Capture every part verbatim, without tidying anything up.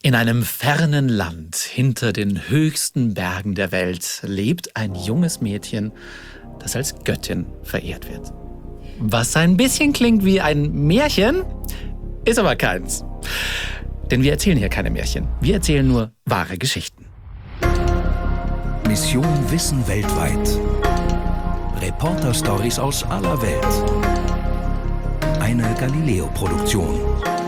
In einem fernen Land hinter den höchsten Bergen der Welt lebt ein junges Mädchen, das als Göttin verehrt wird. Was ein bisschen klingt wie ein Märchen, ist aber keins. Denn wir erzählen hier keine Märchen, wir erzählen nur wahre Geschichten. Mission Wissen weltweit. Reporter-Stories aus aller Welt. Eine Galileo-Produktion.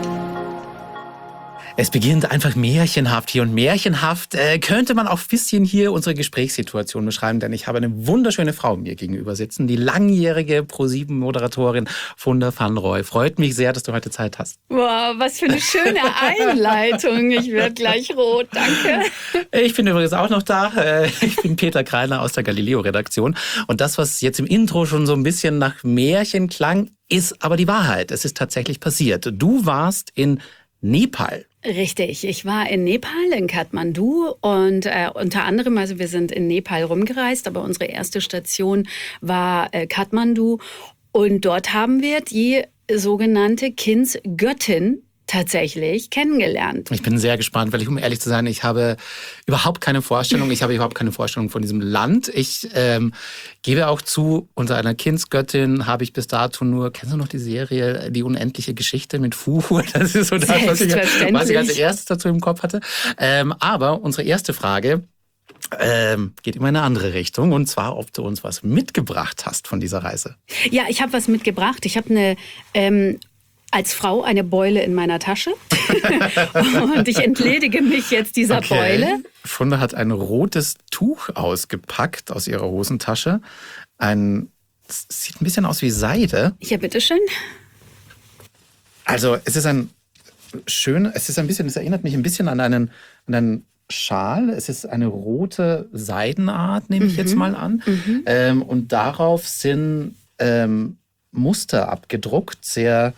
Es beginnt einfach märchenhaft hier und märchenhaft äh, könnte man auch ein bisschen hier unsere Gesprächssituation beschreiben, denn ich habe eine wunderschöne Frau mir gegenüber sitzen, die langjährige Pro sieben Moderatorin Funda van Rooij. Freut mich sehr, dass du heute Zeit hast. Wow, was für eine schöne Einleitung. Ich werde gleich rot, danke. Ich bin übrigens auch noch da. Ich bin Peter Kreiner aus der Galileo-Redaktion. Und das, was jetzt im Intro schon so ein bisschen nach Märchen klang, ist aber die Wahrheit. Es ist tatsächlich passiert. Du warst in Nepal. Richtig, ich war in Nepal, in Kathmandu und äh, unter anderem, also wir sind in Nepal rumgereist, aber unsere erste Station war äh, Kathmandu und dort haben wir die sogenannte Kindsgöttin tatsächlich kennengelernt. Ich bin sehr gespannt, weil ich, um ehrlich zu sein, ich habe überhaupt keine Vorstellung. Ich habe überhaupt keine Vorstellung von diesem Land. Ich ähm, gebe auch zu, unter einer Kindsgöttin habe ich bis dato nur, kennst du noch die Serie Die unendliche Geschichte mit Fuhu? Das ist so das, was ich, was ich als erstes dazu im Kopf hatte. Ähm, aber unsere erste Frage ähm, geht in eine andere Richtung. Und zwar, ob du uns was mitgebracht hast von dieser Reise. Ja, ich habe was mitgebracht. Ich habe eine... Ähm, als Frau eine Beule in meiner Tasche und ich entledige mich jetzt dieser okay. Beule. Funda hat ein rotes Tuch ausgepackt aus ihrer Hosentasche. Ein, es sieht ein bisschen aus wie Seide. Ja, bitteschön. Also es ist ein schön, es ist ein bisschen, es erinnert mich ein bisschen an einen, an einen Schal. Es ist eine rote Seidenart, nehme ich mhm. jetzt mal an. Mhm. Ähm, und darauf sind ähm, Muster abgedruckt, sehr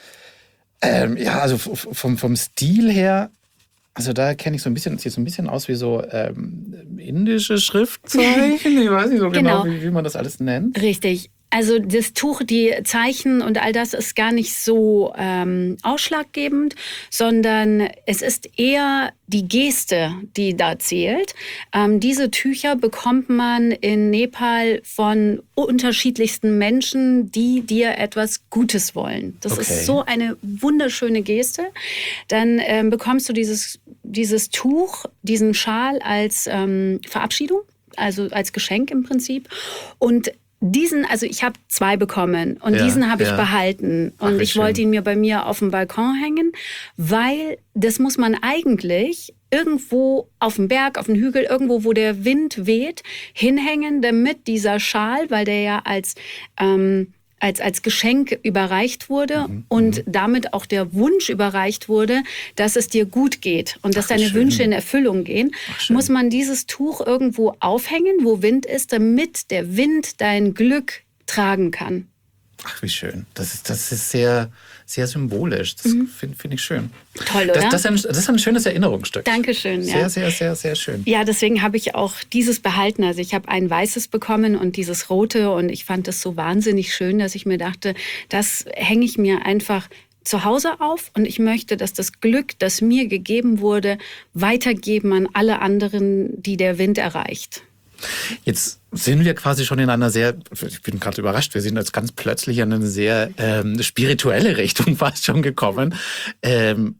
Ähm, ja, also vom, vom Stil her, also da kenne ich so ein bisschen, es sieht so ein bisschen aus wie so ähm, indische Schriftzeichen. Ich weiß nicht so genau, genau wie, wie man das alles nennt. Richtig. Also das Tuch, die Zeichen und all das ist gar nicht so ähm, ausschlaggebend, sondern es ist eher die Geste, die da zählt. Ähm, diese Tücher bekommt man in Nepal von unterschiedlichsten Menschen, die dir etwas Gutes wollen. Das okay. ist so eine wunderschöne Geste. Dann ähm, bekommst du dieses, dieses Tuch, diesen Schal als ähm, Verabschiedung, also als Geschenk im Prinzip. Und diesen, also ich habe zwei bekommen und ja, diesen habe ich ja. behalten. Und Ach, ich schön. wollte ihn mir bei mir auf dem Balkon hängen, weil das muss man eigentlich irgendwo auf dem Berg, auf dem Hügel, irgendwo, wo der Wind weht, hinhängen, damit dieser Schal, weil der ja als ähm, Als, als Geschenk überreicht wurde mhm, und mhm. damit auch der Wunsch überreicht wurde, dass es dir gut geht und dass Ach, deine schön. Wünsche in Erfüllung gehen, Ach, muss man dieses Tuch irgendwo aufhängen, wo Wind ist, damit der Wind dein Glück tragen kann. Ach, wie schön. Das ist, das ist sehr, sehr symbolisch. Das mhm. finde find ich schön. Toll, oder? Das, das, ist ein, das ist ein schönes Erinnerungsstück. Dankeschön. Sehr, ja. sehr, sehr, sehr schön. Ja, deswegen habe ich auch dieses behalten. Also ich habe ein weißes bekommen und dieses rote. Und ich fand das so wahnsinnig schön, dass ich mir dachte, das hänge ich mir einfach zu Hause auf. Und ich möchte, dass das Glück, das mir gegeben wurde, weitergeben an alle anderen, die der Wind erreicht. Jetzt sind wir quasi schon in einer sehr, ich bin gerade überrascht, wir sind jetzt ganz plötzlich in eine sehr ähm, spirituelle Richtung fast schon gekommen. Ähm,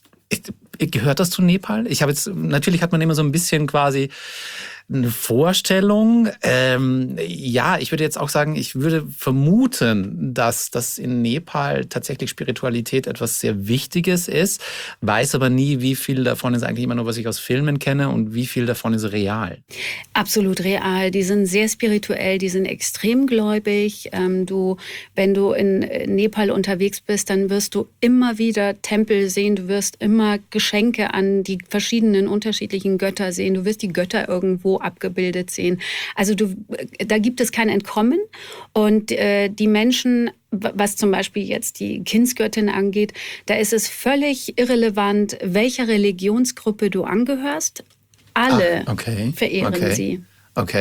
gehört das zu Nepal? Ich habe jetzt, natürlich hat man immer so ein bisschen quasi eine Vorstellung. Ähm, ja, ich würde jetzt auch sagen, ich würde vermuten, dass das in Nepal tatsächlich Spiritualität etwas sehr Wichtiges ist, weiß aber nie, wie viel davon ist eigentlich immer nur, was ich aus Filmen kenne und wie viel davon ist real. Absolut real. Die sind sehr spirituell, die sind extrem gläubig. Ähm, du, wenn du in Nepal unterwegs bist, dann wirst du immer wieder Tempel sehen, du wirst immer Geschenke an die verschiedenen unterschiedlichen Götter sehen, du wirst die Götter irgendwo abgebildet sehen. Also du, da gibt es kein Entkommen. Und äh, die Menschen, was zum Beispiel jetzt die Kindsgöttin angeht, da ist es völlig irrelevant, welcher Religionsgruppe du angehörst. Alle Ach, okay, verehren okay, sie. Okay.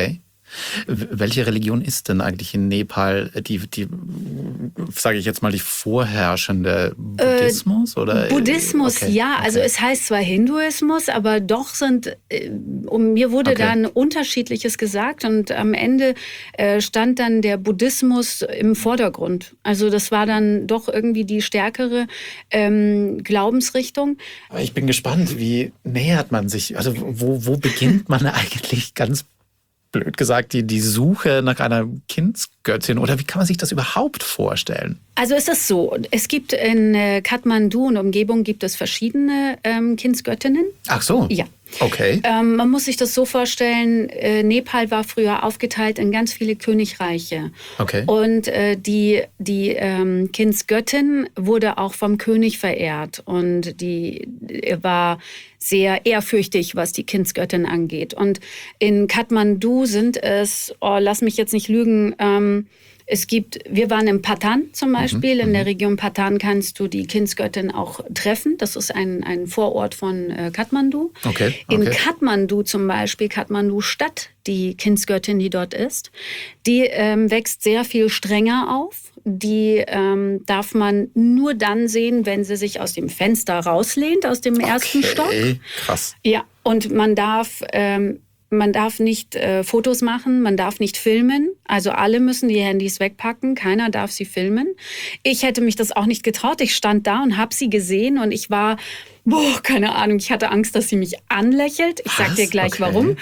Welche Religion ist denn eigentlich in Nepal die, die sage ich jetzt mal, die vorherrschende? Buddhismus? Äh, oder? Buddhismus, okay. ja. Okay. Also es heißt zwar Hinduismus, aber doch sind, äh, um, mir wurde Okay. dann Unterschiedliches gesagt und am Ende äh, stand dann der Buddhismus im Vordergrund. Also das war dann doch irgendwie die stärkere ähm, Glaubensrichtung. Aber ich bin gespannt, wie nähert man sich, also wo, wo beginnt man eigentlich ganz blöd gesagt, die, die Suche nach einer Kindsgöttin oder wie kann man sich das überhaupt vorstellen? Also es ist so, es gibt in äh, Kathmandu und Umgebung gibt es verschiedene ähm, Kindsgöttinnen. Ach so. Ja. Okay. Ähm, man muss sich das so vorstellen, äh, Nepal war früher aufgeteilt in ganz viele Königreiche. Okay. Und äh, die, die ähm, Kindsgöttin wurde auch vom König verehrt. Und die äh, war sehr ehrfürchtig, was die Kindsgöttin angeht. Und in Kathmandu sind es, oh, lass mich jetzt nicht lügen, ähm, es gibt, wir waren in Patan zum Beispiel. Mhm, in der Region Patan kannst du die Kindsgöttin auch treffen. Das ist ein, ein Vorort von äh, Kathmandu. Okay, okay. In Kathmandu zum Beispiel, Kathmandu Stadt, die Kindsgöttin, die dort ist, die ähm, wächst sehr viel strenger auf. Die ähm, darf man nur dann sehen, wenn sie sich aus dem Fenster rauslehnt, aus dem ersten okay, Stock. Krass. Ja, und man darf... Ähm, Man darf nicht äh, Fotos machen, man darf nicht filmen. Also alle müssen die Handys wegpacken, keiner darf sie filmen. Ich hätte mich das auch nicht getraut. Ich stand da und habe sie gesehen und ich war, boah, keine Ahnung, ich hatte Angst, dass sie mich anlächelt. Ich sag dir gleich, okay. warum.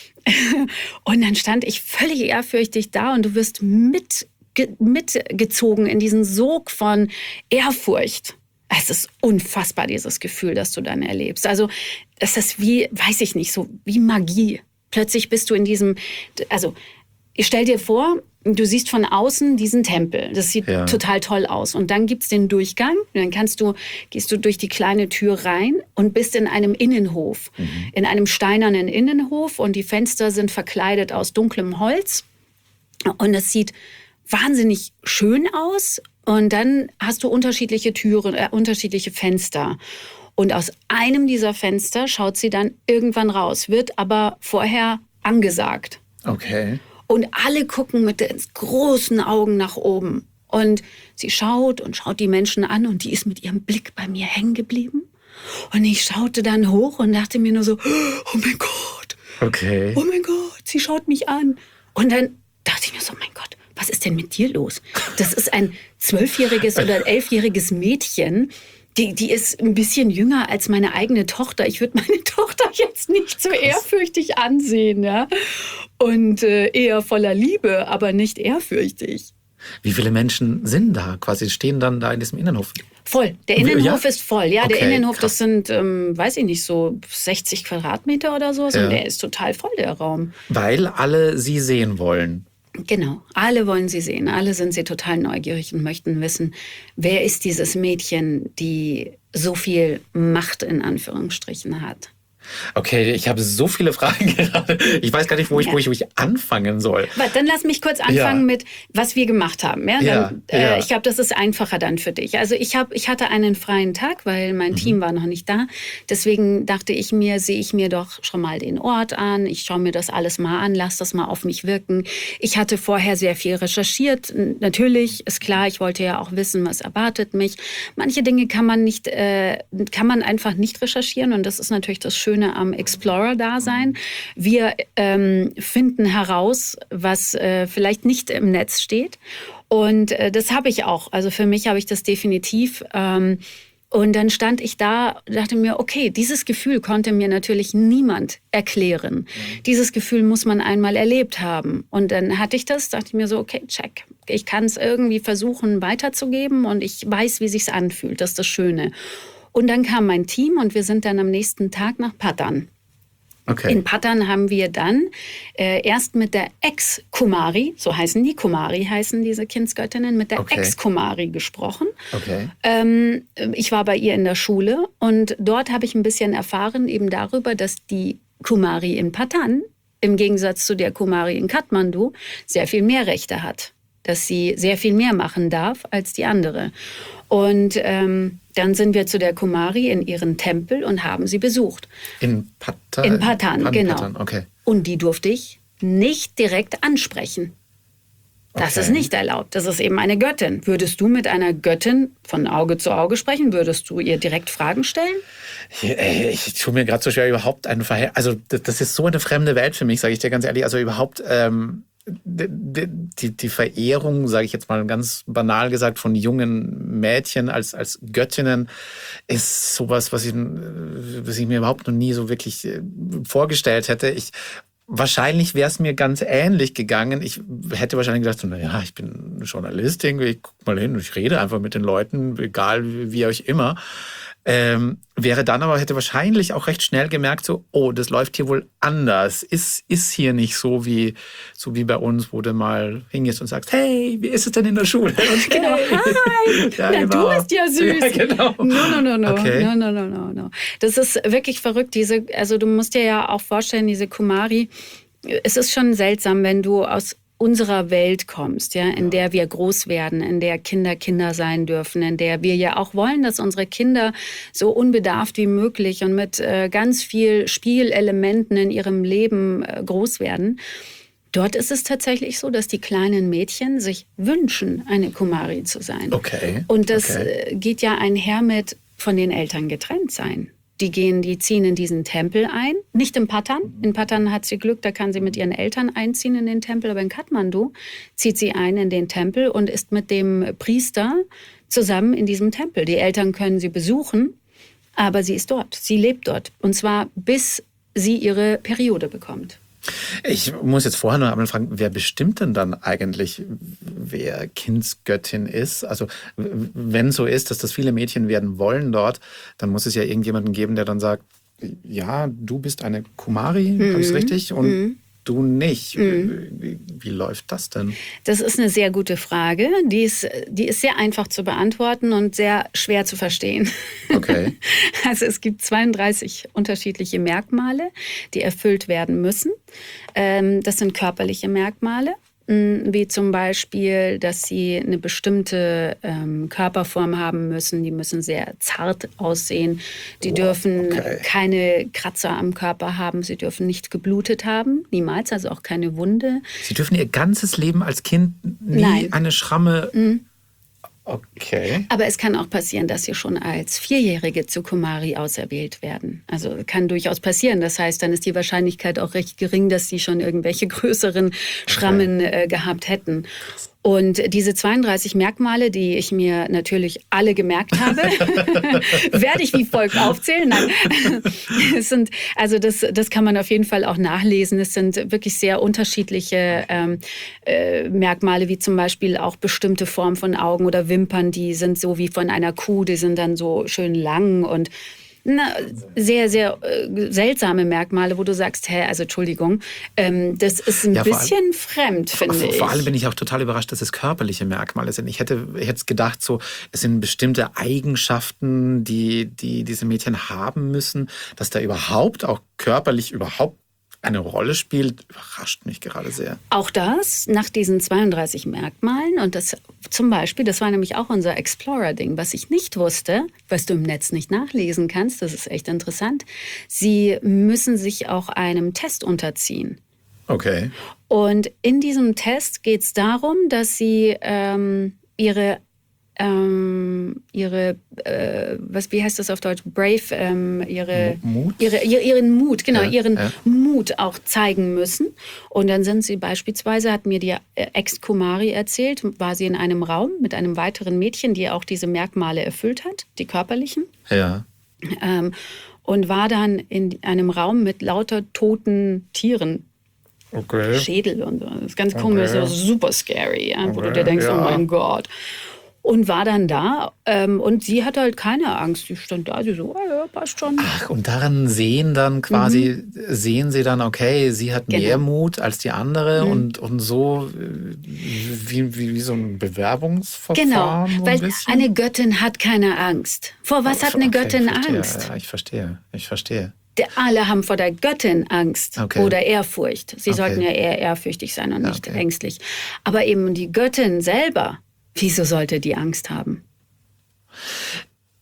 Und dann stand ich völlig ehrfürchtig da und du wirst mit, ge, mitgezogen in diesen Sog von Ehrfurcht. Es ist unfassbar, dieses Gefühl, das du dann erlebst. Also es ist wie, weiß ich nicht, so wie Magie. Plötzlich bist du in diesem, also ich stell dir vor, du siehst von außen diesen Tempel. Das sieht ja. total toll aus. Und dann gibt's den Durchgang. Und dann kannst du, gehst du durch die kleine Tür rein und bist in einem Innenhof. Mhm. In einem steinernen Innenhof. Und die Fenster sind verkleidet aus dunklem Holz. Und es sieht wahnsinnig schön aus. Und dann hast du unterschiedliche Türen, äh, unterschiedliche Fenster. Und aus einem dieser Fenster schaut sie dann irgendwann raus, wird aber vorher angesagt. Okay. Und alle gucken mit den großen Augen nach oben. Und sie schaut und schaut die Menschen an und die ist mit ihrem Blick bei mir hängen geblieben. Und ich schaute dann hoch und dachte mir nur so, oh mein Gott. Okay. Oh mein Gott, sie schaut mich an. Und dann dachte ich mir so, mein Gott, was ist denn mit dir los? Das ist ein zwölfjähriges oder elfjähriges Mädchen. Die, die ist ein bisschen jünger als meine eigene Tochter. Ich würde meine Tochter jetzt nicht so ehrfürchtig ansehen. Ja? Und äh, eher voller Liebe, aber nicht ehrfürchtig. Wie viele Menschen sind da quasi, stehen dann da in diesem Innenhof? Voll. Der Innenhof ja? ist voll. Ja, okay, der Innenhof, krass. das sind, ähm, weiß ich nicht, so sechzig Quadratmeter oder so. Ja. Und der ist total voll, der Raum. Weil alle sie sehen wollen. Genau, alle wollen sie sehen, alle sind sie total neugierig und möchten wissen, wer ist dieses Mädchen, die so viel Macht in Anführungsstrichen hat. Okay, ich habe so viele Fragen gerade. Ich weiß gar nicht, wo ich, ja. wo ich, wo ich anfangen soll. Aber dann lass mich kurz anfangen ja. mit, was wir gemacht haben. Ja, dann, ja, äh, ja. Ich glaube, das ist einfacher dann für dich. Also ich, hab, ich hatte einen freien Tag, weil mein mhm. Team war noch nicht da. Deswegen dachte ich mir, sehe ich mir doch schon mal den Ort an. Ich schaue mir das alles mal an, lass das mal auf mich wirken. Ich hatte vorher sehr viel recherchiert. Natürlich, ist klar, ich wollte ja auch wissen, was erwartet mich. Manche Dinge kann man nicht, äh, kann man einfach nicht recherchieren und das ist natürlich das Schöne am Explorer-Dasein. Wir ähm, finden heraus, was äh, vielleicht nicht im Netz steht. Und äh, das habe ich auch. Also für mich habe ich das definitiv. Ähm, und dann stand ich da und dachte mir, okay, dieses Gefühl konnte mir natürlich niemand erklären. Mhm. Dieses Gefühl muss man einmal erlebt haben. Und dann hatte ich das, dachte ich mir so, okay, check. Ich kann es irgendwie versuchen weiterzugeben und ich weiß, wie sich's anfühlt. Das ist das Schöne. Und dann kam mein Team und wir sind dann am nächsten Tag nach Patan. Okay. In Patan haben wir dann äh, erst mit der Ex-Kumari, so heißen die, Kumari heißen diese Kindsgöttinnen, mit der okay. Ex-Kumari gesprochen. Okay. Ähm, ich war bei ihr in der Schule und dort habe ich ein bisschen erfahren eben darüber, dass die Kumari in Patan im Gegensatz zu der Kumari in Kathmandu sehr viel mehr Rechte hat. Dass sie sehr viel mehr machen darf als die andere. Und ähm, dann sind wir zu der Kumari in ihren Tempel und haben sie besucht. In Patan? In Patan, Pan, genau. Patan, okay. Und die durfte ich nicht direkt ansprechen. Das Okay. ist nicht erlaubt. Das ist eben eine Göttin. Würdest du mit einer Göttin von Auge zu Auge sprechen? Würdest du ihr direkt Fragen stellen? Ich, ich tue mir gerade so schwer, überhaupt ein Verhältnis. Also, das ist so eine fremde Welt für mich, sage ich dir ganz ehrlich. Also, überhaupt ähm, die, die, die Verehrung, sage ich jetzt mal ganz banal gesagt, von jungen Mädchen als, als Göttinnen ist sowas, was ich, was ich mir überhaupt noch nie so wirklich vorgestellt hätte. Ich. Wahrscheinlich wäre es mir ganz ähnlich gegangen. Ich hätte wahrscheinlich gedacht, so, naja, ich bin Journalistin, ich guck mal hin, ich rede einfach mit den Leuten, egal wie, wie euch immer. Ähm, wäre dann aber, hätte wahrscheinlich auch recht schnell gemerkt, so, oh, das läuft hier wohl anders. Ist, ist hier nicht so wie, so wie bei uns, wo du mal hingehst und sagst, hey, wie ist es denn in der Schule? Und Genau, hi, ja, na, genau. du bist ja süß. Ja, genau. No, no, no, no, Okay. no, no, no, no, no. Das ist wirklich verrückt. Diese, also du musst dir ja auch vorstellen, diese Kumari, es ist schon seltsam, wenn du aus unserer Welt kommst, ja, in der wir groß werden, in der Kinder Kinder sein dürfen, in der wir ja auch wollen, dass unsere Kinder so unbedarft wie möglich und mit äh, ganz viel Spielelementen in ihrem Leben äh, groß werden. Dort ist es tatsächlich so, dass die kleinen Mädchen sich wünschen, eine Kumari zu sein. Okay. Und das okay. äh, geht ja einher mit von den Eltern getrennt sein. Die gehen, die ziehen in diesen Tempel ein. Nicht in Patan. In Patan hat sie Glück, da kann sie mit ihren Eltern einziehen in den Tempel. Aber in Kathmandu zieht sie ein in den Tempel und ist mit dem Priester zusammen in diesem Tempel. Die Eltern können sie besuchen, aber sie ist dort. Sie lebt dort. Und zwar bis sie ihre Periode bekommt. Ich muss jetzt vorher noch einmal fragen, wer bestimmt denn dann eigentlich, wer Kindsgöttin ist? Also wenn so ist, dass das viele Mädchen werden wollen dort, dann muss es ja irgendjemanden geben, der dann sagt, ja, du bist eine Kumari, mhm. habe ich es richtig? Und mhm. du nicht. Mhm. Wie, wie läuft das denn? Das ist eine sehr gute Frage. Die ist, die ist sehr einfach zu beantworten und sehr schwer zu verstehen. Okay. Also es gibt zweiunddreißig unterschiedliche Merkmale, die erfüllt werden müssen. Das sind körperliche Merkmale, wie zum Beispiel, dass sie eine bestimmte ähm, Körperform haben müssen. Die müssen sehr zart aussehen. Die oh, dürfen okay. keine Kratzer am Körper haben. Sie dürfen nicht geblutet haben, niemals, also auch keine Wunde. Sie dürfen ihr ganzes Leben als Kind nie Nein. eine Schramme... Mhm. Okay. Aber es kann auch passieren, dass sie schon als Vierjährige zu Kumari auserwählt werden. Also kann durchaus passieren. Das heißt, dann ist die Wahrscheinlichkeit auch recht gering, dass sie schon irgendwelche größeren Schrammen okay. äh, gehabt hätten. Und diese zweiunddreißig Merkmale, die ich mir natürlich alle gemerkt habe, werde ich wie folgt aufzählen. Nein. Es sind, also das, das kann man auf jeden Fall auch nachlesen. Es sind wirklich sehr unterschiedliche ähm, äh, Merkmale, wie zum Beispiel auch bestimmte Formen von Augen oder Wimpern, die sind so wie von einer Kuh, die sind dann so schön lang und Na, sehr, sehr äh, seltsame Merkmale, wo du sagst, hä, also Entschuldigung, ähm, das ist ein ja, bisschen allem, fremd, finde vor, ich. Vor allem bin ich auch total überrascht, dass es körperliche Merkmale sind. Ich hätte jetzt gedacht, so, es sind bestimmte Eigenschaften, die, die diese Mädchen haben müssen, dass da überhaupt auch körperlich überhaupt eine Rolle spielt, überrascht mich gerade sehr. Auch das nach diesen zweiunddreißig Merkmalen und das zum Beispiel, das war nämlich auch unser Explorer-Ding, was ich nicht wusste, was du im Netz nicht nachlesen kannst, das ist echt interessant. Sie müssen sich auch einem Test unterziehen. Okay. Und in diesem Test geht es darum, dass sie ähm, ihre Ähm, ihre, äh, was, wie heißt das auf Deutsch? Brave, ähm, ihre, Mut? Ihre, ihren Mut, genau, ja, ihren ja. Mut auch zeigen müssen. Und dann sind sie beispielsweise, hat mir die Ex-Kumari erzählt, war sie in einem Raum mit einem weiteren Mädchen, die auch diese Merkmale erfüllt hat, die körperlichen. Ja. Ähm, und war dann in einem Raum mit lauter toten Tieren. Okay. Schädel und so. Das ist ganz komisch, okay. super scary, ja, wo okay. du dir denkst, ja. oh mein Gott. Und war dann da ähm, und sie hatte halt keine Angst. Sie stand da, sie so, oh ja, passt schon. Ach, und daran sehen dann quasi, mhm. sehen sie dann, okay, sie hat genau. mehr Mut als die andere mhm. und, und so wie, wie, wie so ein Bewerbungsverfahren. Genau, so weil ein bisschen. Eine Göttin hat keine Angst. Vor was oh, hat eine okay, Göttin ich verstehe, Angst? Ja, ich verstehe, ich verstehe. Alle haben vor der Göttin Angst okay. oder Ehrfurcht. Sie okay. sollten ja eher ehrfürchtig sein und ja, nicht okay. ängstlich. Aber eben die Göttin selber, wieso sollte die Angst haben?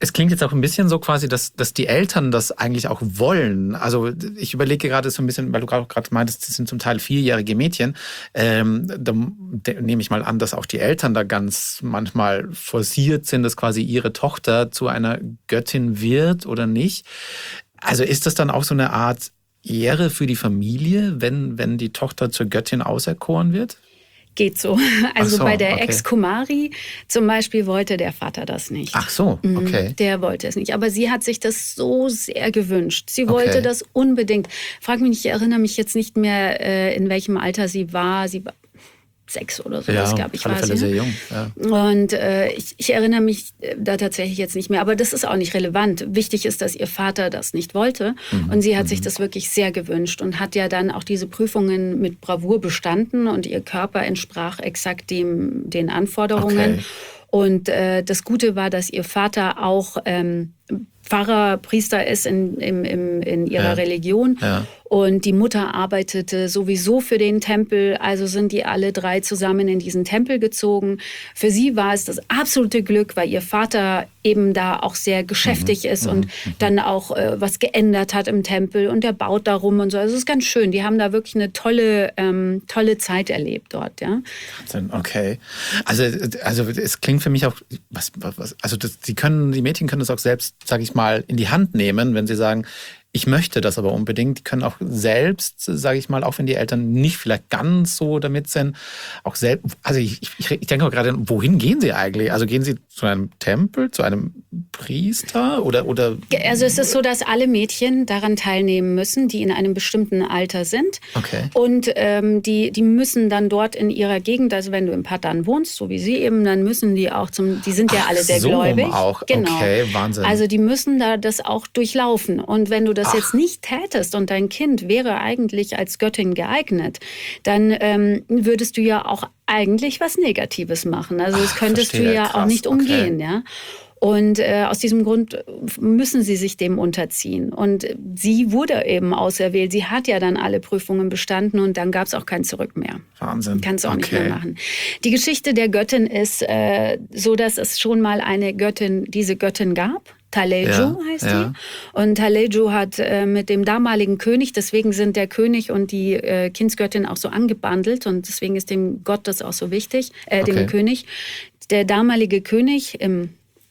Es klingt jetzt auch ein bisschen so quasi, dass, dass die Eltern das eigentlich auch wollen. Also ich überlege gerade so ein bisschen, weil du gerade meintest, das sind zum Teil vierjährige Mädchen. Ähm, da, da nehme ich mal an, dass auch die Eltern da ganz manchmal forciert sind, dass quasi ihre Tochter zu einer Göttin wird oder nicht. Also ist das dann auch so eine Art Ehre für die Familie, wenn, wenn die Tochter zur Göttin auserkoren wird? Geht so. Also so, bei der okay. Ex-Kumari zum Beispiel wollte der Vater das nicht. Ach so, okay. Mhm, der wollte es nicht. Aber sie hat sich das so sehr gewünscht. Sie wollte Okay. das unbedingt. Frag mich nicht, ich erinnere mich jetzt nicht mehr, äh, in welchem Alter sie war. Sie war sechs oder so, Ja, das glaube ich auf alle war Fälle sie. sehr jung. Ja. Und äh, ich, ich erinnere mich da tatsächlich jetzt nicht mehr. Aber das ist auch nicht relevant. Wichtig ist, dass ihr Vater das nicht wollte. Mhm. Und sie hat mhm. sich das wirklich sehr gewünscht und hat ja dann auch diese Prüfungen mit Bravour bestanden. Und ihr Körper entsprach exakt dem, den Anforderungen. Okay. Und äh, das Gute war, dass ihr Vater auch ähm, Pfarrer, Priester ist in, im, im, in ihrer Ja. Religion. Ja. Und die Mutter arbeitete sowieso für den Tempel. Also sind die alle drei zusammen in diesen Tempel gezogen. Für sie war es das absolute Glück, weil ihr Vater eben da auch sehr geschäftig Mhm. ist Mhm. und Mhm. dann auch äh, was geändert hat im Tempel. Und der baut da rum und so. Also es ist ganz schön. Die haben da wirklich eine tolle, ähm, tolle Zeit erlebt dort. Ja. Wahnsinn, okay. Also, also es klingt für mich auch, was, was, also das, die können, die Mädchen können das auch selbst, sage ich mal, in die Hand nehmen, wenn sie sagen, ich möchte das aber unbedingt. Die können auch selbst, sage ich mal, auch wenn die Eltern nicht vielleicht ganz so damit sind, auch selbst, also ich, ich, ich denke auch gerade, wohin gehen sie eigentlich? Also gehen sie zu einem Tempel, zu einem Priester oder, oder? Also es ist so, dass alle Mädchen daran teilnehmen müssen, die in einem bestimmten Alter sind. Okay. Und ähm, die, die müssen dann dort in ihrer Gegend, also wenn du im Patan wohnst, so wie sie eben, dann müssen die auch zum, die sind ja Ach, alle sehr so gläubig. auch. Genau. Okay, Wahnsinn. Also die müssen da das auch durchlaufen. Und wenn du das Ach. jetzt nicht tätest und dein Kind wäre eigentlich als Göttin geeignet, dann ähm, würdest du ja auch eigentlich was Negatives machen. Also das Ach, könntest verstehe. du ja Krass, auch nicht okay. umgehen, ja. Und äh, aus diesem Grund müssen sie sich dem unterziehen. Und sie wurde eben auserwählt. Sie hat ja dann alle Prüfungen bestanden und dann gab es auch kein Zurück mehr. Wahnsinn. Kannst du auch okay. nicht mehr machen. Die Geschichte der Göttin ist äh, so, dass es schon mal eine Göttin, diese Göttin gab. Taleju Ja, heißt ja. die. Und Taleju hat äh, mit dem damaligen König, deswegen sind der König und die äh, Kindsgöttin auch so angebandelt und deswegen ist dem Gott das auch so wichtig, äh, dem Okay. König. Der damalige König im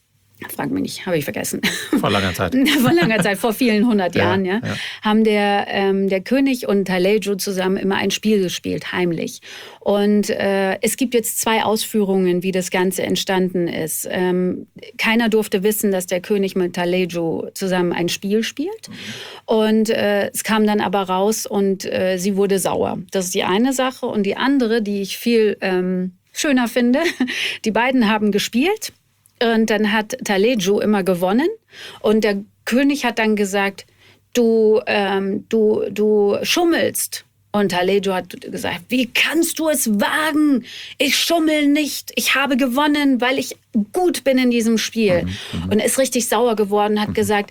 Frag mich nicht, habe ich vergessen. Vor langer Zeit. Vor langer Zeit, vor vielen hundert Ja, Jahren, ja, ja. haben der, ähm, der König und Taleju zusammen immer ein Spiel gespielt, heimlich. Und äh, es gibt jetzt zwei Ausführungen, wie das Ganze entstanden ist. Ähm, keiner durfte wissen, dass der König mit Taleju zusammen ein Spiel spielt. Und äh, es kam dann aber raus und äh, sie wurde sauer. Das ist die eine Sache. Und die andere, die ich viel ähm, schöner finde, die beiden haben gespielt. Und dann hat Taleju immer gewonnen. Und der König hat dann gesagt, du, ähm, du, du schummelst. Und Taleju hat gesagt, wie kannst du es wagen? Ich schummel nicht. Ich habe gewonnen, weil ich gut bin in diesem Spiel. Mhm, und ist richtig sauer geworden, hat mhm. gesagt,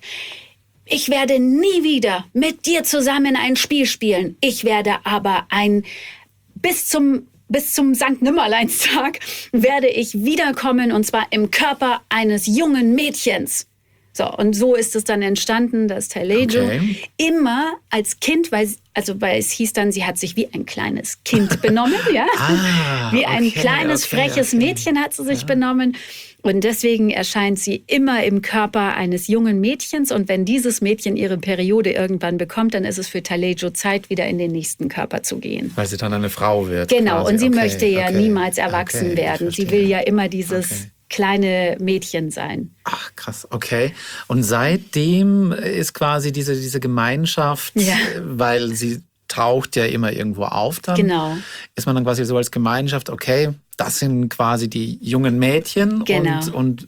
ich werde nie wieder mit dir zusammen ein Spiel spielen. Ich werde aber ein bis zum Bis zum Sankt Nimmerleinstag werde ich wiederkommen und zwar im Körper eines jungen Mädchens. So, und so ist es dann entstanden, dass Taleju Okay. immer als Kind, weil, also, weil es hieß dann, sie hat sich wie ein kleines Kind benommen, ja? Ah, wie ein okay, kleines, okay, freches okay. Mädchen hat sie sich Ja. benommen. Und deswegen erscheint sie immer im Körper eines jungen Mädchens. Und wenn dieses Mädchen ihre Periode irgendwann bekommt, dann ist es für Taleju Zeit, wieder in den nächsten Körper zu gehen. Weil sie dann eine Frau wird. Genau, quasi. und sie okay, möchte ja okay, niemals erwachsen okay, werden. ich Sie verstehe. will ja immer dieses Okay. kleine Mädchen sein. Ach, krass, okay. Und seitdem ist quasi diese, diese Gemeinschaft, Ja. weil sie taucht ja immer irgendwo auf dann. Genau. Ist man dann quasi so als Gemeinschaft, okay, das sind quasi die jungen Mädchen Genau. und, und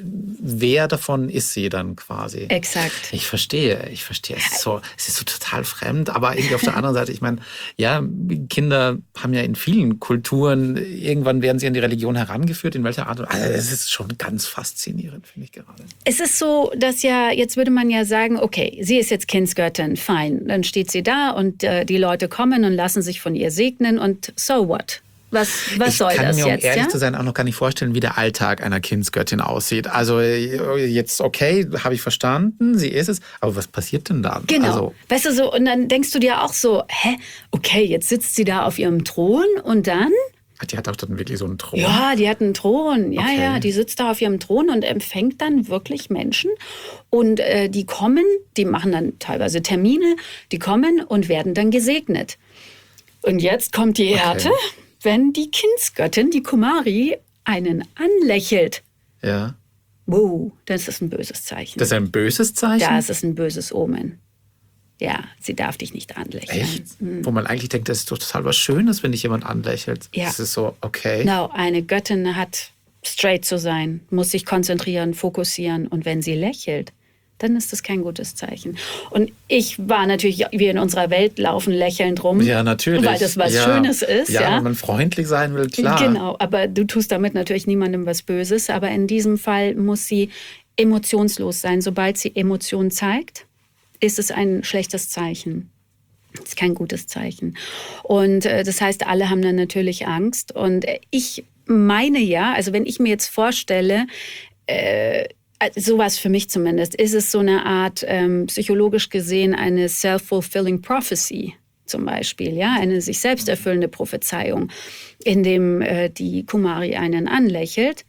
wer davon ist sie dann quasi? Exakt. Ich verstehe, ich verstehe. Es ist so, es ist so total fremd, aber irgendwie auf der anderen Seite, ich meine, ja, Kinder haben ja in vielen Kulturen, irgendwann werden sie an die Religion herangeführt, in welcher Art und Weise. Also es ist schon ganz faszinierend, finde ich gerade. Es ist so, dass ja, jetzt würde man ja sagen, okay, sie ist jetzt Kindsgöttin, fein. Dann steht sie da und äh, die Leute kommen und lassen sich von ihr segnen und so what? Was, was ich soll kann das mir, um jetzt? ehrlich Ja? zu sein, auch noch gar nicht vorstellen, wie der Alltag einer Kindsgöttin aussieht. Also jetzt, okay, habe ich verstanden, sie ist es, aber was passiert denn da? Genau. Also, Weißt du, so, und dann denkst du dir auch so, hä, okay, jetzt sitzt sie da auf ihrem Thron und dann? die hat auch dann wirklich so einen Thron. Ja, die hat einen Thron. Ja, Okay. ja, die sitzt da auf ihrem Thron und empfängt dann wirklich Menschen. Und äh, die kommen, die machen dann teilweise Termine, die kommen und werden dann gesegnet. Und jetzt kommt die Härte, Okay. wenn die Kindsgöttin, die Kumari, einen anlächelt. Ja. Wow, das ist ein böses Zeichen. Das ist ein böses Zeichen? Das ist ein böses Omen. Ja, sie darf dich nicht anlächeln. Echt? Wo man eigentlich denkt, das ist doch total was Schönes, wenn dich jemand anlächelt. Ja. Das ist so, okay. Genau, eine Göttin hat straight zu sein, muss sich konzentrieren, fokussieren. Und wenn sie lächelt, dann ist das kein gutes Zeichen. Und ich war natürlich, wir in unserer Welt laufen lächelnd rum. Ja, natürlich. Weil das was ja. Schönes ist. Ja, Ja, wenn man freundlich sein will, klar. Genau, aber du tust damit natürlich niemandem was Böses. Aber in diesem Fall muss sie emotionslos sein. Sobald sie Emotionen zeigt, ist es ein schlechtes Zeichen. Das ist kein gutes Zeichen. Und äh, das heißt, alle haben dann natürlich Angst. Und äh, ich meine ja, also wenn ich mir jetzt vorstelle, äh, sowas für mich zumindest, ist es so eine Art, ähm, psychologisch gesehen, eine self-fulfilling prophecy zum Beispiel, ja, eine sich selbst erfüllende Prophezeiung, in dem äh, die Kumari einen anlächelt.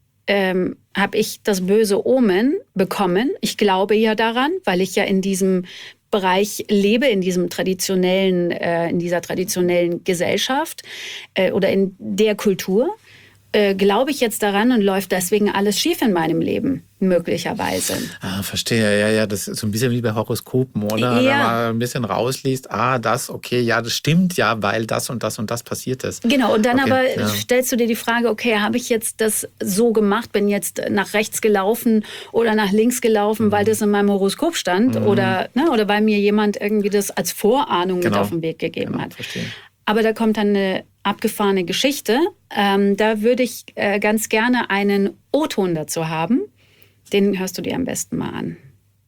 Ähm, habe ich das böse Omen bekommen. Ich glaube ja daran, weil ich ja in diesem Bereich lebe, in diesem traditionellen, äh, in dieser traditionellen Gesellschaft äh, oder in der Kultur. Äh, glaube ich jetzt daran und läuft deswegen alles schief in meinem Leben, möglicherweise. Ah, verstehe, ja, ja, das ist so ein bisschen wie bei Horoskopen, oder? Ja. Wenn man ein bisschen rausliest, ah, das, okay, ja, das stimmt ja, weil das und das und das passiert ist. Genau, und dann Okay, aber ja. stellst du dir die Frage, okay, habe ich jetzt das so gemacht, bin jetzt nach rechts gelaufen oder nach links gelaufen, Mhm. weil das in meinem Horoskop stand oder, ne, oder weil mir jemand irgendwie das als Vorahnung Genau. mit auf den Weg gegeben Genau, hat. verstehe. Aber da kommt dann eine abgefahrene Geschichte. Ähm, da würde ich äh, ganz gerne einen O-Ton dazu haben. Den hörst du dir am besten mal an.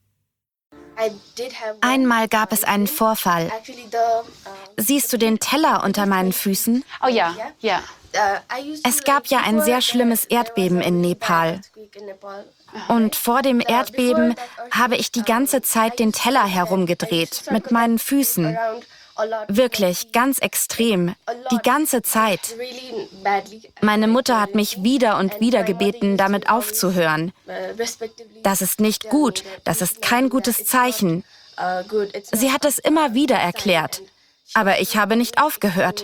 Einmal gab es einen Vorfall. Siehst du den Teller unter meinen Füßen? Oh ja, ja. Es gab ja ein sehr schlimmes Erdbeben in Nepal. Und vor dem Erdbeben habe ich die ganze Zeit den Teller herumgedreht mit meinen Füßen. Wirklich, ganz extrem. Die ganze Zeit. Meine Mutter hat mich wieder und wieder gebeten, damit aufzuhören. Das ist nicht gut. Das ist kein gutes Zeichen. Sie hat es immer wieder erklärt. Aber ich habe nicht aufgehört.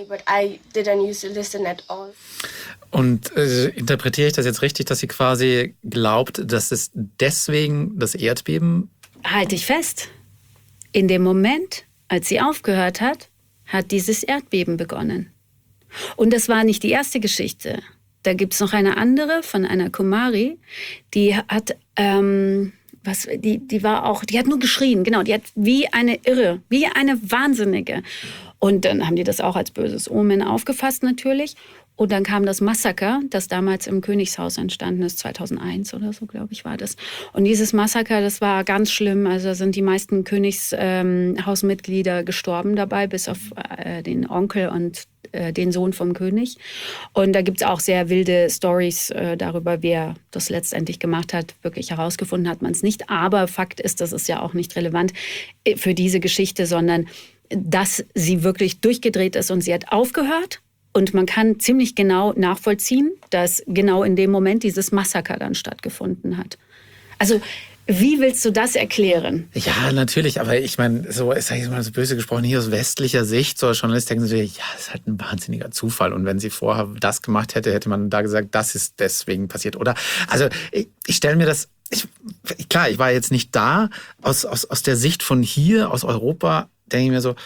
Und äh, interpretiere ich das jetzt richtig, dass sie quasi glaubt, dass es deswegen das Erdbeben... Halt dich fest. In dem Moment, als sie aufgehört hat, hat dieses Erdbeben begonnen. Und das war nicht die erste Geschichte. Da gibt es noch eine andere von einer Kumari, die hat, ähm, was, die, die war auch, die hat nur geschrien, genau, die hat wie eine Irre, wie eine Wahnsinnige. Und dann haben die das auch als böses Omen aufgefasst natürlich. Und dann kam das Massaker, das damals im Königshaus entstanden ist, zweitausendeins oder so, glaube ich, war das. Und dieses Massaker, das war ganz schlimm. Also sind die meisten Königshausmitglieder ähm, gestorben dabei, bis auf äh, den Onkel und äh, den Sohn vom König. Und da gibt es auch sehr wilde Stories äh, darüber, wer das letztendlich gemacht hat. Wirklich herausgefunden hat man es nicht. Aber Fakt ist, das ist ja auch nicht relevant für diese Geschichte, sondern dass sie wirklich durchgedreht ist und sie hat aufgehört. Und man kann ziemlich genau nachvollziehen, dass genau in dem Moment dieses Massaker dann stattgefunden hat. Also, wie willst du das erklären? Ja, natürlich, aber ich meine, so, sag ich mal so böse gesprochen, hier aus westlicher Sicht, so als Journalist denken sie, ja, das ist halt ein wahnsinniger Zufall. Und wenn sie vorher das gemacht hätte, hätte man da gesagt, das ist deswegen passiert, oder? Also, ich, ich stelle mir das, ich, klar, ich war jetzt nicht da, aus, aus, aus der Sicht von hier, aus Europa, denke ich mir so,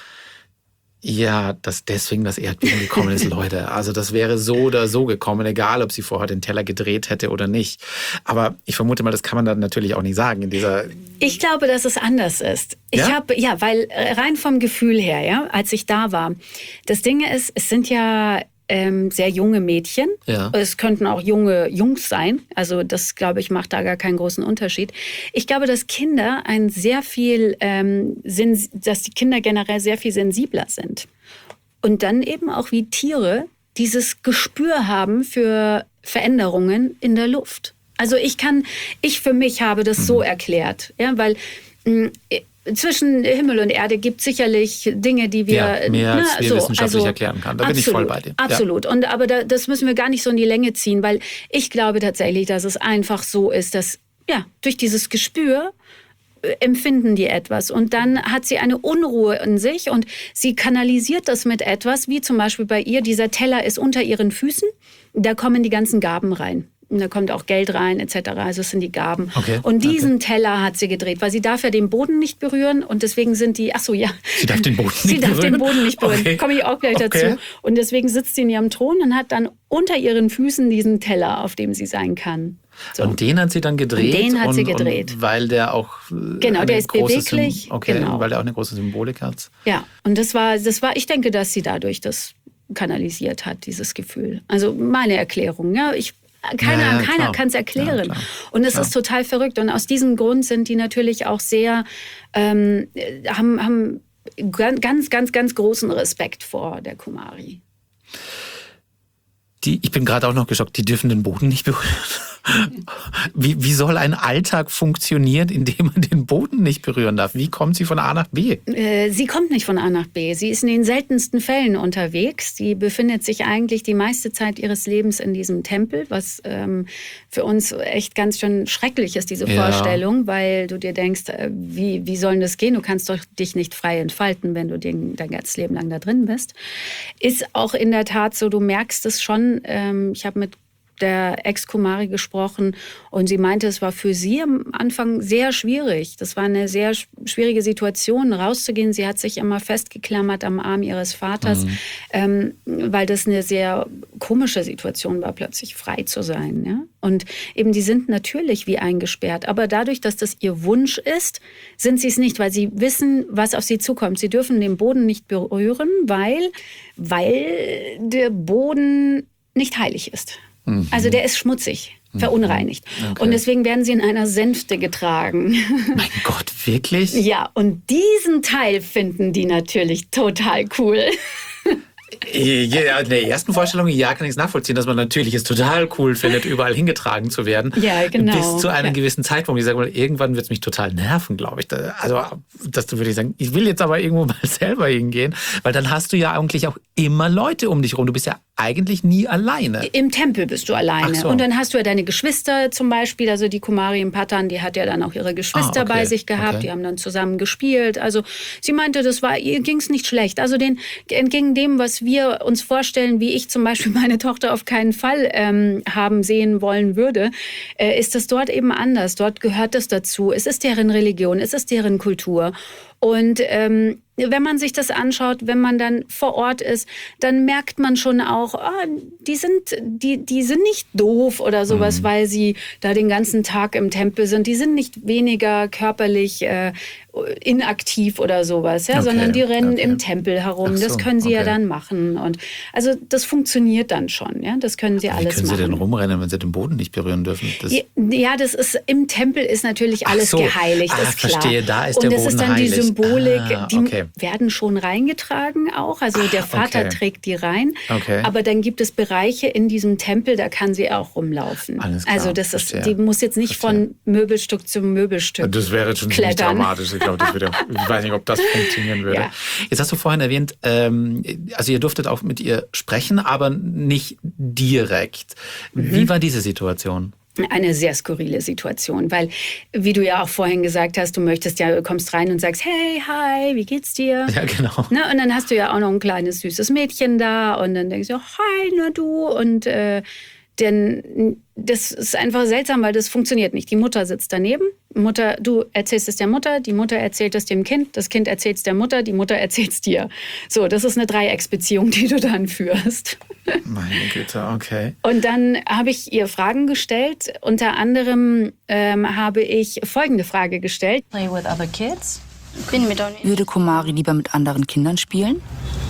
ja, dass deswegen das Erdbeben gekommen ist, Leute. Also das wäre so oder so gekommen, egal ob sie vorher den Teller gedreht hätte oder nicht. Aber ich vermute mal, das kann man dann natürlich auch nicht sagen in dieser... Ich glaube, dass es anders ist. Ich Ja? habe, ja, weil rein vom Gefühl her, ja, als ich da war, das Ding ist, es sind ja ähm, sehr junge Mädchen. Ja. Es könnten auch junge Jungs sein. Also das, glaube ich, macht da gar keinen großen Unterschied. Ich glaube, dass Kinder ein sehr viel, ähm, sens- dass die Kinder generell sehr viel sensibler sind. Und dann eben auch wie Tiere dieses Gespür haben für Veränderungen in der Luft. Also ich kann, ich für mich habe das mhm. so erklärt, ja, weil mh, zwischen Himmel und Erde gibt es sicherlich Dinge, die wir... Ja, mehr als na, wir so, wissenschaftlich also, erklären kann. Da absolut, bin ich voll bei dir. Absolut. Ja. Und, aber da, das müssen wir gar nicht so in die Länge ziehen, weil ich glaube tatsächlich, dass es einfach so ist, dass ja, durch dieses Gespür äh, empfinden die etwas. Und dann hat sie eine Unruhe in sich und sie kanalisiert das mit etwas, wie zum Beispiel bei ihr, dieser Teller ist unter ihren Füßen, da kommen die ganzen Gaben rein. Und da kommt auch Geld rein, et cetera. Also es sind die Gaben. Okay, und diesen okay. Teller hat sie gedreht, weil sie darf ja den Boden nicht berühren. Und deswegen sind die, ach so, ja. Sie darf den Boden nicht sie darf berühren? den Boden nicht berühren. Okay. Komme ich auch gleich okay. dazu. Und deswegen sitzt sie in ihrem Thron und hat dann unter ihren Füßen diesen Teller, auf dem sie sein kann. So. Und den hat sie dann gedreht? Und den hat und, sie gedreht. Und weil der auch genau, der ist beweglich. Sym- okay, genau. weil der auch eine große Symbolik hat. Ja, und das war, das war, ich denke, dass sie dadurch das kanalisiert hat, dieses Gefühl. Also meine Erklärung, ja, ich Keiner, ja, ja, keiner kann es erklären. Ja, und es klar. ist total verrückt. Und aus diesem Grund sind die natürlich auch sehr, ähm, haben, haben ganz, ganz, ganz großen Respekt vor der Kumari. Die, ich bin gerade auch noch geschockt, die dürfen den Boden nicht berühren. Wie, wie soll ein Alltag funktionieren, in dem man den Boden nicht berühren darf? Wie kommt sie von A nach B? Äh, sie kommt nicht von A nach B. Sie ist in den seltensten Fällen unterwegs. Sie befindet sich eigentlich die meiste Zeit ihres Lebens in diesem Tempel, was ähm, für uns echt ganz schön schrecklich ist, diese Ja. Vorstellung, weil du dir denkst, äh, wie, wie soll das gehen? Du kannst doch dich nicht frei entfalten, wenn du den, dein ganzes Leben lang da drin bist. Ist auch in der Tat so, du merkst es schon. Ähm, ich habe mit der Ex-Kumari gesprochen und sie meinte, es war für sie am Anfang sehr schwierig. Das war eine sehr schwierige Situation, rauszugehen. Sie hat sich immer festgeklammert am Arm ihres Vaters, mhm. ähm, weil das eine sehr komische Situation war, plötzlich frei zu sein. Ja? Und eben, die sind natürlich wie eingesperrt. Aber dadurch, dass das ihr Wunsch ist, sind sie es nicht, weil sie wissen, was auf sie zukommt. Sie dürfen den Boden nicht berühren, weil, weil der Boden nicht heilig ist. Mhm. Also der ist schmutzig, verunreinigt. Okay. Und deswegen werden sie in einer Sänfte getragen. Mein Gott, wirklich? Ja, und diesen Teil finden die natürlich total cool. Ja, in der ersten Vorstellung, ja, kann ich es nachvollziehen, dass man natürlich es total cool findet, überall hingetragen zu werden. Ja, genau. Bis zu einem ja. gewissen Zeitpunkt. Ich sage mal, irgendwann wird es mich total nerven, glaube ich. Also, das würde ich sagen, ich will jetzt aber irgendwo mal selber hingehen, weil dann hast du ja eigentlich auch immer Leute um dich rum. Du bist ja eigentlich nie alleine. Im Tempel bist du alleine. Ach so. Und dann hast du ja deine Geschwister zum Beispiel, also die Kumari im Patan, die hat ja dann auch ihre Geschwister ah, okay. bei sich gehabt, okay. die haben dann zusammen gespielt. Also sie meinte, das war, ihr ging es nicht schlecht. Also den, entgegen dem, was wir uns vorstellen, wie ich zum Beispiel meine Tochter auf keinen Fall ähm, haben sehen wollen würde, äh, ist das dort eben anders. Dort gehört das dazu. Es ist deren Religion, es ist deren Kultur. Und ähm, wenn man sich das anschaut, wenn man dann vor Ort ist, dann merkt man schon auch, oh, die sind, die, die sind nicht doof oder sowas, mhm. weil sie da den ganzen Tag im Tempel sind. Die sind nicht weniger körperlich äh, inaktiv oder sowas, ja, okay. sondern die rennen okay. im Tempel herum. So, das können sie okay. ja dann machen. Und also das funktioniert dann schon. Ja, das können sie Wie alles können machen. Sie denn rumrennen, wenn sie den Boden nicht berühren dürfen? Das ja, ja, das ist im Tempel ist natürlich alles so. geheiligt, ah, ist klar. Verstehe, da ist und der das Boden ist dann heilig. die Symbolik. Ah, die okay. werden schon reingetragen auch. Also der Vater okay. trägt die rein. Okay. Aber dann gibt es Bereiche in diesem Tempel, da kann sie auch rumlaufen. Alles klar, also das ist, verstehe. die muss jetzt nicht verstehe. von Möbelstück zu Möbelstück Das wäre schon ziemlich klettern. dramatisch. Ich glaube, das würde, ich weiß nicht, ob das funktionieren würde. Ja. Jetzt hast du vorhin erwähnt, ähm, also ihr durftet auch mit ihr sprechen, aber nicht direkt. Mhm. Wie war diese Situation? Eine sehr skurrile Situation, weil, wie du ja auch vorhin gesagt hast, du möchtest ja, du kommst rein und sagst, hey, hi, wie geht's dir? Ja, genau. Na, und dann hast du ja auch noch ein kleines, süßes Mädchen da und dann denkst du, hi, na du, und äh, denn das ist einfach seltsam, weil das funktioniert nicht. Die Mutter sitzt daneben. Mutter, du erzählst es der Mutter, die Mutter erzählt es dem Kind, das Kind erzählt es der Mutter, die Mutter erzählt es dir. So, das ist eine Dreiecksbeziehung, die du dann führst. Meine Güte, okay. Und dann habe ich ihr Fragen gestellt. Unter anderem ähm, habe ich folgende Frage gestellt. Play with other kids? Würde Kumari lieber mit anderen Kindern spielen?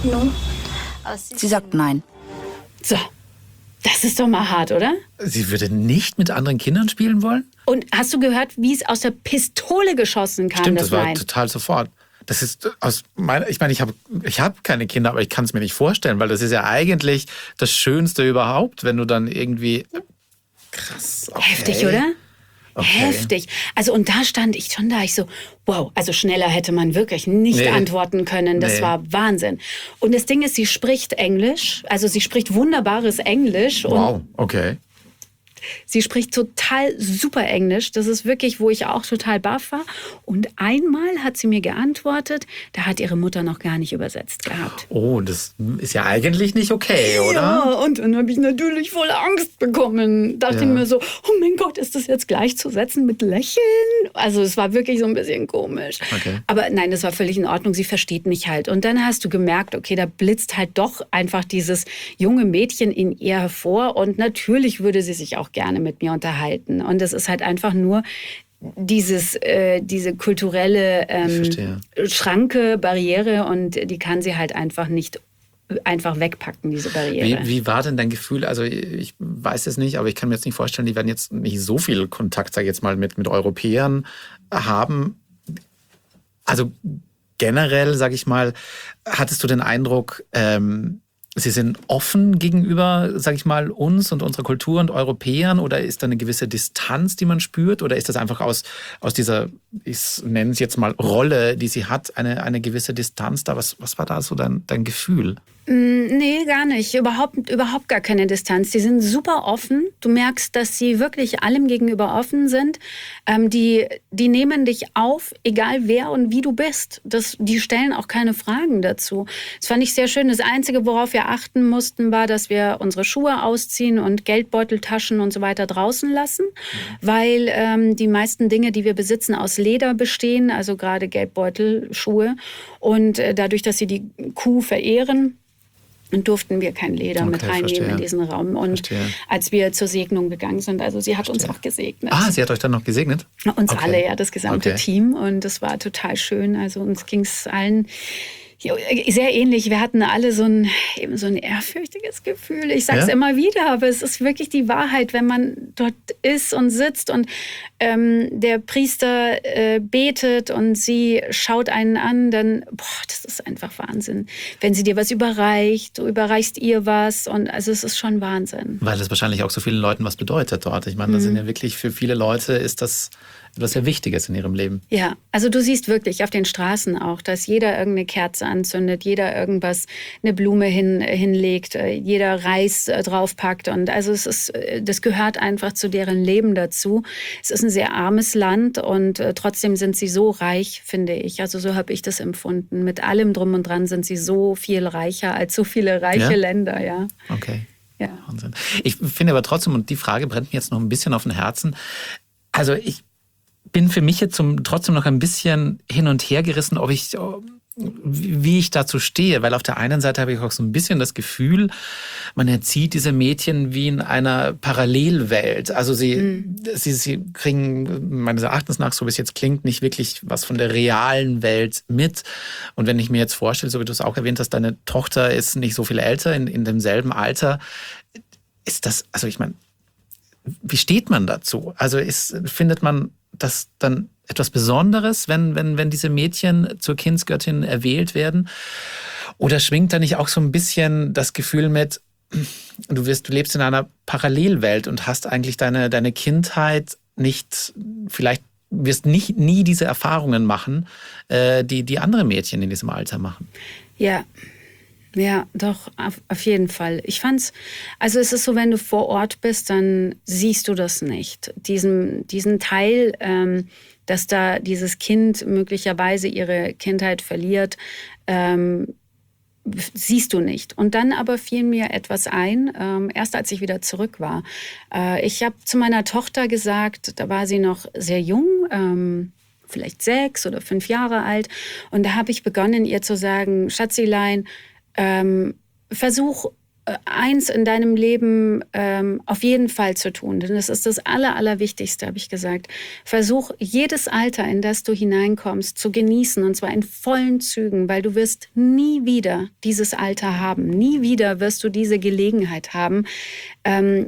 Sie sagt nein. So. Das ist doch mal hart, oder? Sie würde nicht mit anderen Kindern spielen wollen? Und hast du gehört, wie es aus der Pistole geschossen kam? Stimmt, das das war Nein? total sofort. Das ist aus meiner, ich meine, ich habe ich hab keine Kinder, aber ich kann es mir nicht vorstellen, weil das ist ja eigentlich das Schönste überhaupt, wenn du dann irgendwie, krass, okay. Heftig, oder? Okay. Heftig. Also und da stand ich schon da, ich so, wow, also schneller hätte man wirklich nicht Nee. antworten können. Das Nee. war Wahnsinn. Und das Ding ist, sie spricht Englisch, also sie spricht wunderbares Englisch. Und Wow, okay. sie spricht total super Englisch. Das ist wirklich, wo ich auch total baff war. Und einmal hat sie mir geantwortet, da hat ihre Mutter noch gar nicht übersetzt gehabt. Oh, das ist ja eigentlich nicht okay, oder? Ja, und dann habe ich natürlich voll Angst bekommen. Dachte Ja. mir so, oh mein Gott, ist das jetzt gleichzusetzen mit Lächeln? Also es war wirklich so ein bisschen komisch. Okay. Aber nein, das war völlig in Ordnung. Sie versteht mich halt. Und dann hast du gemerkt, okay, da blitzt halt doch einfach dieses junge Mädchen in ihr hervor. Und natürlich würde sie sich auch gerne mit mir unterhalten. Und das ist halt einfach nur dieses, äh, diese kulturelle Ich ähm, verstehe. Schranke, Barriere, und die kann sie halt einfach nicht einfach wegpacken, diese Barriere. Wie, wie war denn dein Gefühl? Also ich weiß es nicht, aber ich kann mir jetzt nicht vorstellen, die werden jetzt nicht so viel Kontakt, sag ich jetzt mal, mit, mit Europäern haben. Also generell, sag ich mal, hattest du den Eindruck, ähm, sie sind offen gegenüber, sag ich mal, uns und unserer Kultur und Europäern, oder ist da eine gewisse Distanz, die man spürt, oder ist das einfach aus, aus dieser, ich nenne es jetzt mal, Rolle, die sie hat, eine, eine gewisse Distanz da? Was, was war da so dein, dein Gefühl? Nee, gar nicht. Überhaupt, überhaupt gar keine Distanz. Die sind super offen. Du merkst, dass sie wirklich allem gegenüber offen sind. Ähm, die, die nehmen dich auf, egal wer und wie du bist. Das, die stellen auch keine Fragen dazu. Das fand ich sehr schön. Das Einzige, worauf wir achten mussten, war, dass wir unsere Schuhe ausziehen und Geldbeutel, Taschen und so weiter draußen lassen. Mhm. Weil ähm, die meisten Dinge, die wir besitzen, aus Leder bestehen. Also gerade Geldbeutel, Schuhe. Und äh, dadurch, dass sie die Kuh verehren, und durften wir kein Leder Okay, mit reinnehmen verstehe. in diesen Raum. Und Verstehe. als wir zur Segnung gegangen sind, also sie hat Verstehe. uns auch gesegnet. Ah, sie hat euch dann noch gesegnet? Uns Okay. alle, ja, das gesamte Okay. Team. Und das war total schön. Also uns ging es allen sehr ähnlich. Wir hatten alle so ein, eben so ein ehrfürchtiges Gefühl. Ich sage es Ja? immer wieder, aber es ist wirklich die Wahrheit, wenn man dort ist und sitzt und ähm, der Priester äh, betet und sie schaut einen an, dann, boah, das ist einfach Wahnsinn. Wenn sie dir was überreicht, du überreichst ihr was, und also es ist schon Wahnsinn. Weil das wahrscheinlich auch so vielen Leuten was bedeutet dort. Ich meine, das sind ja wirklich, für viele Leute ist das etwas sehr Wichtiges in ihrem Leben. Ja, also du siehst wirklich auf den Straßen auch, dass jeder irgendeine Kerze anzündet, jeder irgendwas, eine Blume hin, hinlegt, jeder Reis draufpackt. Und also es ist, das gehört einfach zu deren Leben dazu. Es ist ein sehr armes Land und trotzdem sind sie so reich, finde ich. Also so habe ich das empfunden. Mit allem drum und dran sind sie so viel reicher als so viele reiche Ja? Länder, ja. Okay. Ja. Wahnsinn. Ich finde aber trotzdem, und die Frage brennt mir jetzt noch ein bisschen auf den Herzen, also ich bin für mich jetzt zum, trotzdem noch ein bisschen hin und her gerissen, ob ich, wie ich dazu stehe, weil auf der einen Seite habe ich auch so ein bisschen das Gefühl, man erzieht diese Mädchen wie in einer Parallelwelt. Also sie, mhm. sie, sie kriegen meines Erachtens nach, so wie es jetzt klingt, nicht wirklich was von der realen Welt mit. Und wenn ich mir jetzt vorstelle, so wie du es auch erwähnt hast, deine Tochter ist nicht so viel älter, in, in demselben Alter, ist das, also ich meine, wie steht man dazu? Also ist, findet man das dann etwas Besonderes, wenn, wenn, wenn diese Mädchen zur Kindsgöttin erwählt werden? Oder schwingt da nicht auch so ein bisschen das Gefühl mit, du, wirst, du lebst in einer Parallelwelt und hast eigentlich deine, deine Kindheit nicht, vielleicht wirst nicht nie diese Erfahrungen machen, äh, die, die andere Mädchen in diesem Alter machen? Ja. Ja, doch, auf, auf jeden Fall. Ich fand's, also es ist so, wenn du vor Ort bist, dann siehst du das nicht. Diesen, diesen Teil, ähm, dass da dieses Kind möglicherweise ihre Kindheit verliert, ähm, siehst du nicht. Und dann aber fiel mir etwas ein, ähm, erst als ich wieder zurück war. Äh, ich habe zu meiner Tochter gesagt, da war sie noch sehr jung, ähm, vielleicht sechs oder fünf Jahre alt. Und da habe ich begonnen, ihr zu sagen, Schatzilein, Ähm, versuch äh, eins in deinem Leben ähm, auf jeden Fall zu tun, denn das ist das Aller, Allerwichtigste, habe ich gesagt. Versuch jedes Alter, in das du hineinkommst, zu genießen, und zwar in vollen Zügen, weil du wirst nie wieder dieses Alter haben. Nie wieder wirst du diese Gelegenheit haben, ähm,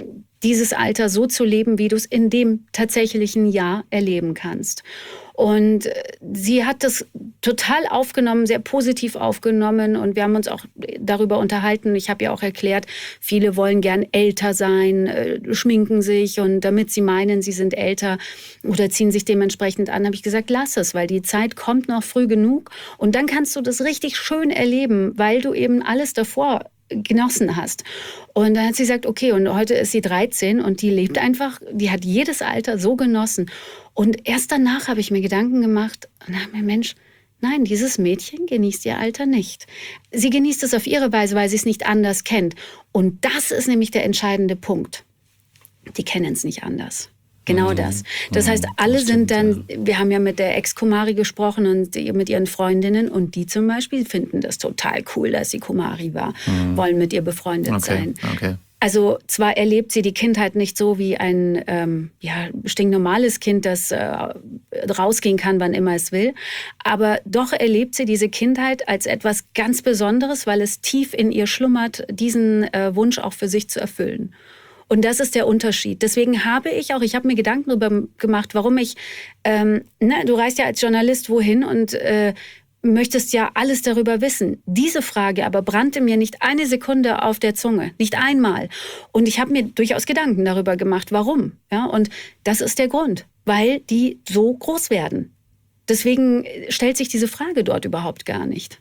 dieses Alter so zu leben, wie du es in dem tatsächlichen Jahr erleben kannst. Und sie hat das total aufgenommen, sehr positiv aufgenommen. Und wir haben uns auch darüber unterhalten. Ich habe ja auch erklärt, viele wollen gern älter sein, äh, schminken sich. Und damit sie meinen, sie sind älter oder ziehen sich dementsprechend an, habe ich gesagt, lass es, weil die Zeit kommt noch früh genug. Und dann kannst du das richtig schön erleben, weil du eben alles davor genossen hast. Und dann hat sie gesagt, okay, und heute ist sie dreizehn und die lebt einfach, die hat jedes Alter so genossen. Und erst danach habe ich mir Gedanken gemacht und dachte mir, Mensch, nein, dieses Mädchen genießt ihr Alter nicht. Sie genießt es auf ihre Weise, weil sie es nicht anders kennt. Und das ist nämlich der entscheidende Punkt. Die kennen es nicht anders. Genau mhm. das. Das heißt, alle das stimmt, sind dann, ja. wir haben ja mit der Ex-Kumari gesprochen und mit ihren Freundinnen und die zum Beispiel finden das total cool, dass sie Kumari war, mhm. wollen mit ihr befreundet okay. sein. Okay. Also zwar erlebt sie die Kindheit nicht so wie ein ähm, ja, stinknormales Kind, das äh, rausgehen kann, wann immer es will, aber doch erlebt sie diese Kindheit als etwas ganz Besonderes, weil es tief in ihr schlummert, diesen äh, Wunsch auch für sich zu erfüllen. Und das ist der Unterschied. Deswegen habe ich auch, ich habe mir Gedanken darüber gemacht, warum ich, ähm, ne, du reist ja als Journalist wohin und äh, möchtest ja alles darüber wissen. Diese Frage aber brannte mir nicht eine Sekunde auf der Zunge, nicht einmal. Und ich habe mir durchaus Gedanken darüber gemacht, warum. Ja, und das ist der Grund, weil die so groß werden. Deswegen stellt sich diese Frage dort überhaupt gar nicht.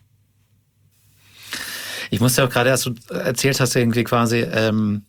Ich musste auch gerade, als du erzählt hast, irgendwie quasi, ähm,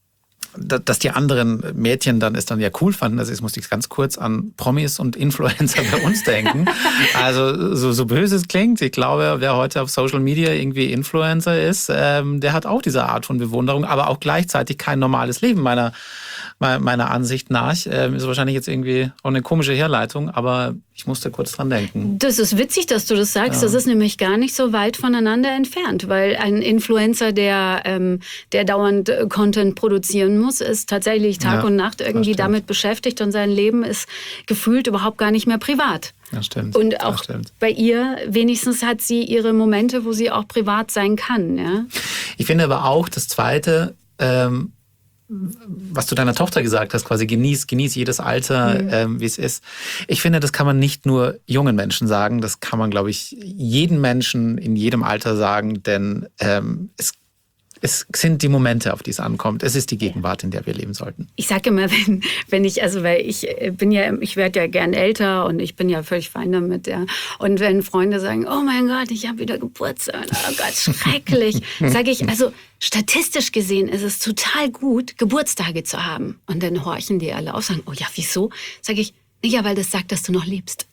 dass die anderen Mädchen dann es dann ja cool fanden. Also jetzt musste ich ganz kurz an Promis und Influencer bei uns denken. Also so, so böse es klingt, ich glaube, wer heute auf Social Media irgendwie Influencer ist, ähm, der hat auch diese Art von Bewunderung, aber auch gleichzeitig kein normales Leben meiner, meiner Ansicht nach. Ähm, ist wahrscheinlich jetzt irgendwie auch eine komische Herleitung, aber ich musste kurz dran denken. Das ist witzig, dass du das sagst. Ja. Das ist nämlich gar nicht so weit voneinander entfernt, weil ein Influencer, der, ähm, der dauernd Content produzieren muss, ist tatsächlich Tag ja, und Nacht irgendwie damit beschäftigt und sein Leben ist gefühlt überhaupt gar nicht mehr privat. Das stimmt. Und auch stimmt. bei ihr, wenigstens hat sie ihre Momente, wo sie auch privat sein kann. Ja? Ich finde aber auch das Zweite, ähm, was du deiner Tochter gesagt hast, quasi genieß, genieß jedes Alter, mhm. ähm, wie es ist. Ich finde, das kann man nicht nur jungen Menschen sagen, das kann man, glaube ich, jeden Menschen in jedem Alter sagen, denn ähm, es Es sind die Momente, auf die es ankommt. Es ist die Gegenwart, in der wir leben sollten. Ich sage immer, wenn, wenn ich, also weil ich bin ja, ich werde ja gern älter und ich bin ja völlig fein damit, ja. Und wenn Freunde sagen, oh mein Gott, ich habe wieder Geburtstag, oh Gott, schrecklich, sage ich, also statistisch gesehen ist es total gut, Geburtstage zu haben. Und dann horchen die alle auf, sagen, oh ja, wieso? Sage ich, ja, weil das sagt, dass du noch lebst.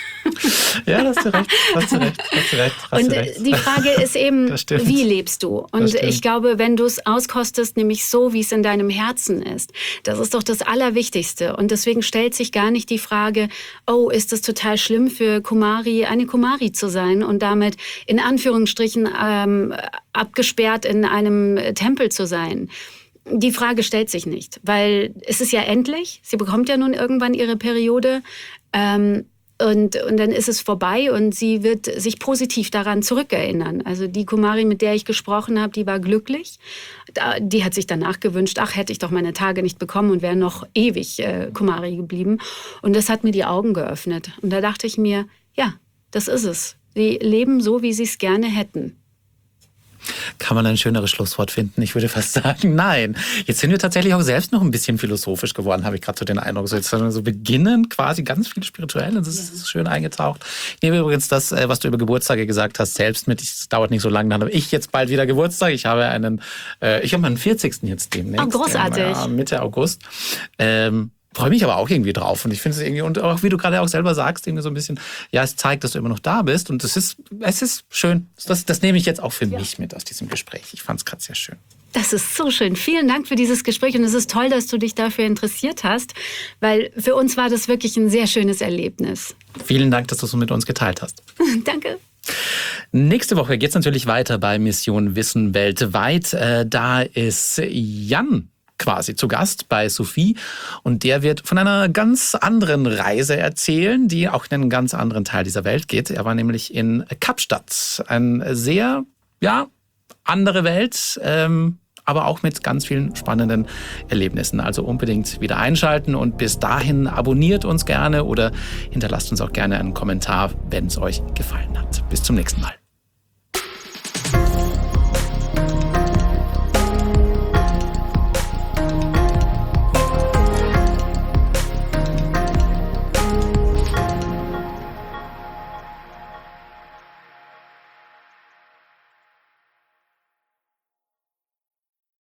Ja, da hast du recht, hast du recht, hast du recht. Hast und du recht. Die Frage ist eben, wie lebst du? Und ich glaube, wenn du es auskostest, nämlich so, wie es in deinem Herzen ist, das ist doch das Allerwichtigste. Und deswegen stellt sich gar nicht die Frage, oh, ist es total schlimm für Kumari, eine Kumari zu sein und damit in Anführungsstrichen ähm, abgesperrt in einem Tempel zu sein. Die Frage stellt sich nicht, weil es ist ja endlich. Sie bekommt ja nun irgendwann ihre Periode. Ähm, Und, und dann ist es vorbei und sie wird sich positiv daran zurückerinnern. Also die Kumari, mit der ich gesprochen habe, die war glücklich. Die hat sich danach gewünscht, ach, hätte ich doch meine Tage nicht bekommen und wäre noch ewig äh, Kumari geblieben. Und das hat mir die Augen geöffnet. Und da dachte ich mir, ja, das ist es. Sie leben so, wie sie es gerne hätten. Kann man ein schöneres Schlusswort finden? Ich würde fast sagen, nein. Jetzt sind wir tatsächlich auch selbst noch ein bisschen philosophisch geworden, habe ich gerade so den Eindruck. So, jetzt so beginnen quasi ganz viel spirituell und das ist schön eingetaucht. Ich nehme übrigens das, was du über Geburtstage gesagt hast, selbst mit. Es dauert nicht so lange, dann habe ich jetzt bald wieder Geburtstag. Ich habe einen, äh, ich habe meinen vierzigsten jetzt demnächst. Oh, großartig. Im, äh, Mitte August. Ähm, Freue mich aber auch irgendwie drauf und ich finde es irgendwie, und auch wie du gerade auch selber sagst, irgendwie so ein bisschen, ja, es zeigt, dass du immer noch da bist und es ist, es ist schön. Das, das nehme ich jetzt auch für ja. mich mit aus diesem Gespräch. Ich fand es gerade sehr schön. Das ist so schön. Vielen Dank für dieses Gespräch und es ist toll, dass du dich dafür interessiert hast, weil für uns war das wirklich ein sehr schönes Erlebnis. Vielen Dank, dass du es mit uns geteilt hast. Danke. Nächste Woche geht es natürlich weiter bei Mission Wissen weltweit. Äh, da ist Jan quasi zu Gast bei Sophie und der wird von einer ganz anderen Reise erzählen, die auch in einen ganz anderen Teil dieser Welt geht. Er war nämlich in Kapstadt, eine sehr, ja, andere Welt, ähm, aber auch mit ganz vielen spannenden Erlebnissen. Also unbedingt wieder einschalten und bis dahin abonniert uns gerne oder hinterlasst uns auch gerne einen Kommentar, wenn es euch gefallen hat. Bis zum nächsten Mal.